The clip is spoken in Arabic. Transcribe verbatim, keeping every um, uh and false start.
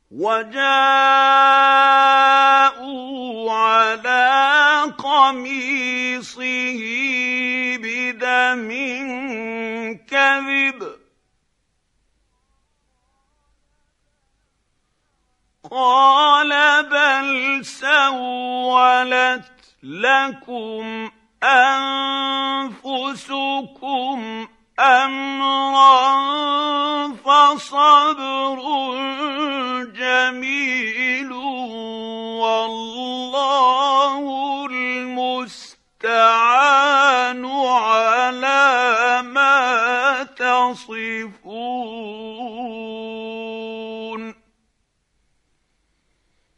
وجاءوا على قميصه بدم كذب قال بل سولت لكم أنفسكم أمرا فصبر جميل والله